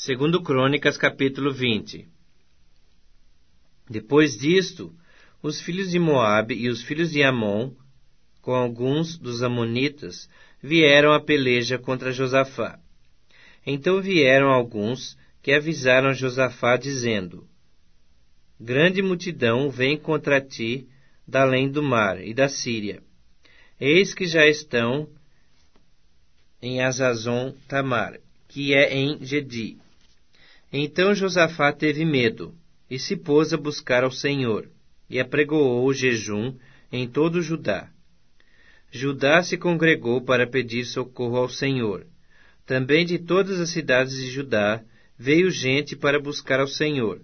Segundo Crônicas, capítulo 20. Depois disto, os filhos de Moabe e os filhos de Amon, com alguns dos amonitas, vieram à peleja contra Josafá. Então vieram alguns que avisaram a Josafá, dizendo: Grande multidão vem contra ti da além do mar e da Síria. Eis que já estão em Hazazon Tamar, que é em Gedi. Então Josafá teve medo, e se pôs a buscar ao Senhor, e apregoou o jejum em todo o Judá. Judá se congregou para pedir socorro ao Senhor. Também de todas as cidades de Judá veio gente para buscar ao Senhor.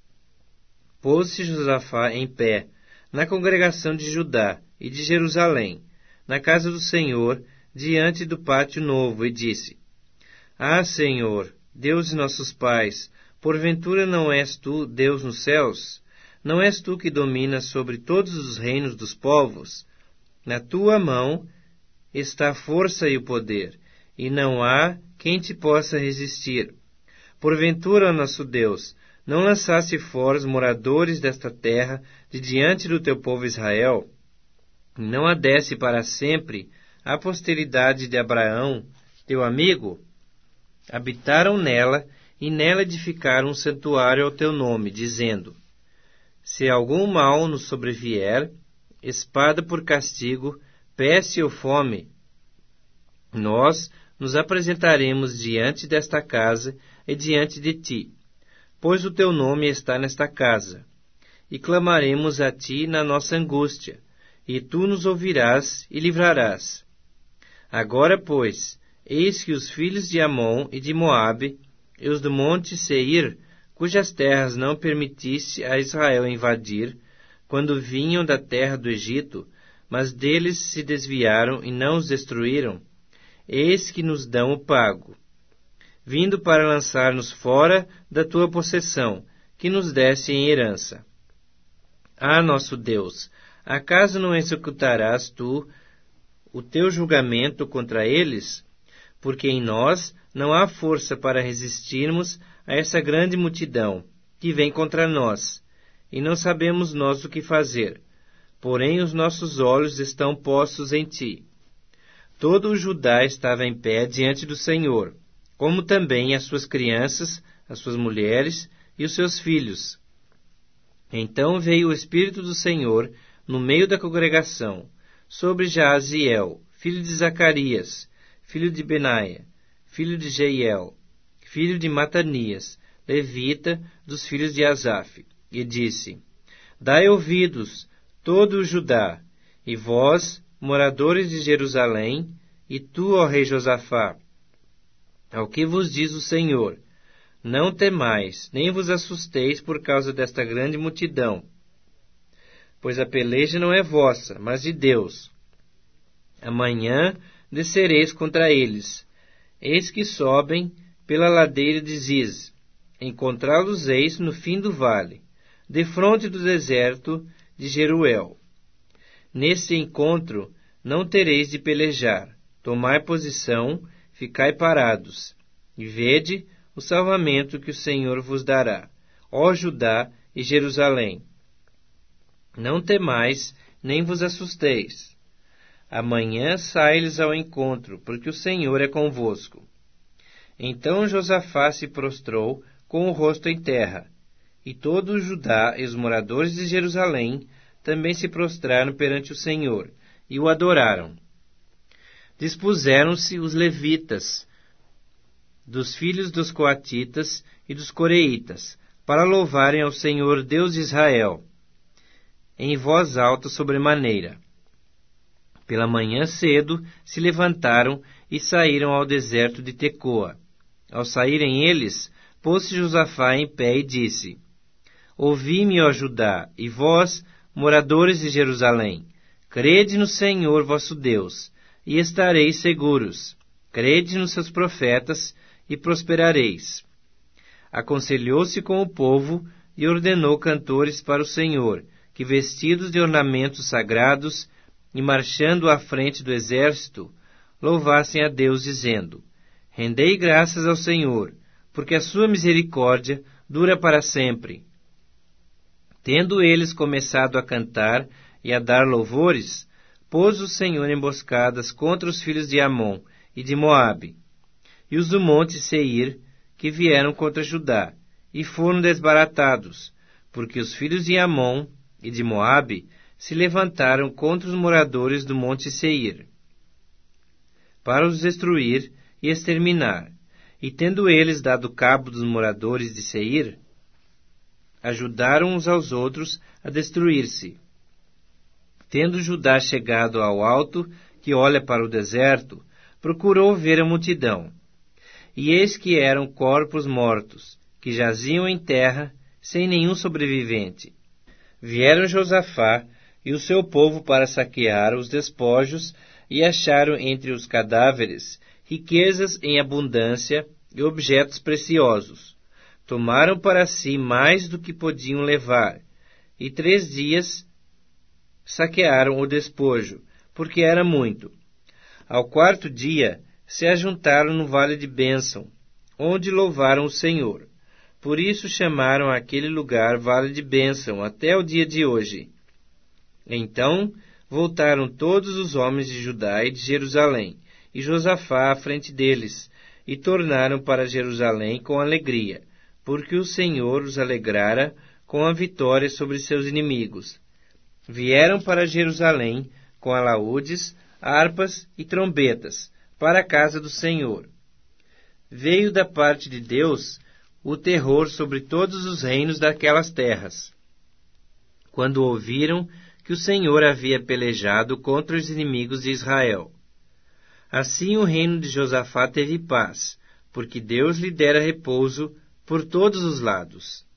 Pôs-se Josafá em pé na congregação de Judá e de Jerusalém, na casa do Senhor, diante do pátio novo, e disse: Ah, Senhor, Deus de nossos pais, porventura não és tu Deus nos céus? Não és tu que dominas sobre todos os reinos dos povos? Na tua mão está a força e o poder, e não há quem te possa resistir. Porventura, nosso Deus, não lançaste fora os moradores desta terra de diante do teu povo Israel? Não adesse para sempre a posteridade de Abraão, teu amigo? Habitaram nela, e nela edificaram um santuário ao teu nome, dizendo: Se algum mal nos sobrevier, espada por castigo, peste ou fome, nós nos apresentaremos diante desta casa e diante de ti, pois o teu nome está nesta casa, e clamaremos a ti na nossa angústia, e tu nos ouvirás e livrarás. Agora, pois, eis que os filhos de Amon e de Moabe, e os do monte Seir, cujas terras não permitisse a Israel invadir, quando vinham da terra do Egito, mas deles se desviaram e não os destruíram, eis que nos dão o pago, vindo para lançar-nos fora da tua possessão, que nos desse em herança. Ah, nosso Deus, acaso não executarás tu o teu julgamento contra eles? Porque em nós não há força para resistirmos a essa grande multidão que vem contra nós, e não sabemos nós o que fazer. Porém os nossos olhos estão postos em ti. Todo o Judá estava em pé diante do Senhor, como também as suas crianças, as suas mulheres e os seus filhos. Então veio o Espírito do Senhor no meio da congregação, sobre Jaaziel, filho de Zacarias, filho de Benaia, filho de Jeiel, filho de Matanias, levita dos filhos de Asaf, e disse: Dai ouvidos, todo o Judá, e vós, moradores de Jerusalém, e tu, ó rei Josafá, ao que vos diz o Senhor: Não temais, nem vos assusteis por causa desta grande multidão, pois a peleja não é vossa, mas de Deus. Amanhã descereis contra eles. Eis que sobem pela ladeira de Ziz. Encontrá-los eis no fim do vale, defronte do deserto de Jeruel. Nesse encontro não tereis de pelejar. Tomai posição, ficai parados, e vede o salvamento que o Senhor vos dará, ó Judá e Jerusalém. Não temais, nem vos assusteis. Amanhã sai-lhes ao encontro, porque o Senhor é convosco. Então Josafá se prostrou com o rosto em terra, e todo o Judá e os moradores de Jerusalém também se prostraram perante o Senhor, e o adoraram. Dispuseram-se os levitas, dos filhos dos coatitas e dos coreitas, para louvarem ao Senhor Deus de Israel, em voz alta sobremaneira. Pela manhã cedo se levantaram e saíram ao deserto de Tecoa. Ao saírem eles, pôs-se Josafá em pé e disse: Ouvi-me, ó Judá, e vós, moradores de Jerusalém, crede no Senhor vosso Deus, e estareis seguros. Crede nos seus profetas, e prosperareis. Aconselhou-se com o povo e ordenou cantores para o Senhor, que vestidos de ornamentos sagrados e marchando à frente do exército, louvassem a Deus, dizendo: Rendei graças ao Senhor, porque a sua misericórdia dura para sempre. Tendo eles começado a cantar e a dar louvores, pôs o Senhor emboscadas contra os filhos de Amon e de Moabe, e os do monte Seir, que vieram contra Judá, e foram desbaratados, porque os filhos de Amon e de Moabe se levantaram contra os moradores do monte Seir, para os destruir e exterminar. E tendo eles dado cabo dos moradores de Seir, ajudaram uns aos outros a destruir-se. Tendo Judá chegado ao alto, que olha para o deserto, procurou ver a multidão. E eis que eram corpos mortos, que jaziam em terra, sem nenhum sobrevivente. Vieram Josafá e o seu povo para saquear os despojos, e acharam entre os cadáveres riquezas em abundância e objetos preciosos. Tomaram para si mais do que podiam levar, e 3 dias saquearam o despojo, porque era muito. Ao 4º dia, se ajuntaram no vale de Bênção, onde louvaram o Senhor. Por isso chamaram aquele lugar Vale de Bênção até o dia de hoje. Então voltaram todos os homens de Judá e de Jerusalém, e Josafá à frente deles, e tornaram para Jerusalém com alegria, porque o Senhor os alegrara com a vitória sobre seus inimigos. Vieram para Jerusalém com alaúdes, harpas e trombetas, para a casa do Senhor. Veio da parte de Deus o terror sobre todos os reinos daquelas terras, quando ouviram que o Senhor havia pelejado contra os inimigos de Israel. Assim o reino de Josafá teve paz, porque Deus lhe dera repouso por todos os lados.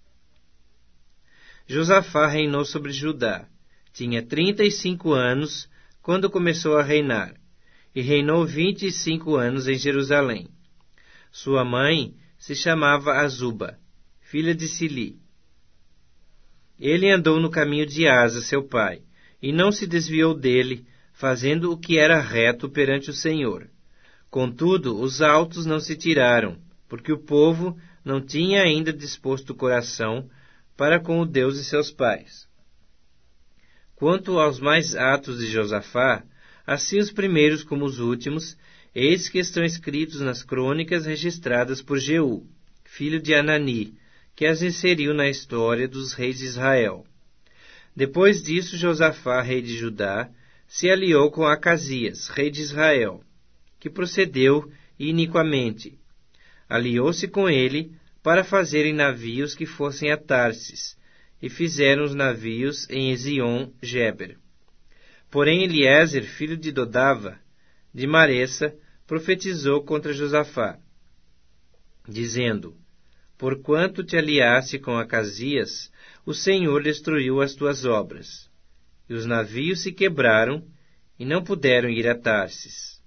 Josafá reinou sobre Judá. Tinha 35 anos quando começou a reinar, e reinou 25 anos em Jerusalém. Sua mãe se chamava Azuba, filha de Sili. Ele andou no caminho de Asa, seu pai, e não se desviou dele, fazendo o que era reto perante o Senhor. Contudo, os altos não se tiraram, porque o povo não tinha ainda disposto o coração para com o Deus de seus pais. Quanto aos mais atos de Josafá, assim os primeiros como os últimos, eis que estão escritos nas crônicas registradas por Jeú, filho de Anani, que as inseriu na história dos reis de Israel. Depois disso, Josafá, rei de Judá, se aliou com Acasias, rei de Israel, que procedeu iniquamente. Aliou-se com ele para fazerem navios que fossem a Tarsis, e fizeram os navios em Ezion-Geber. Porém Eliezer, filho de Dodava, de Maressa, profetizou contra Josafá, dizendo: Porquanto te aliaste com Acasias, o Senhor destruiu as tuas obras. E os navios se quebraram, e não puderam ir a Tarsis.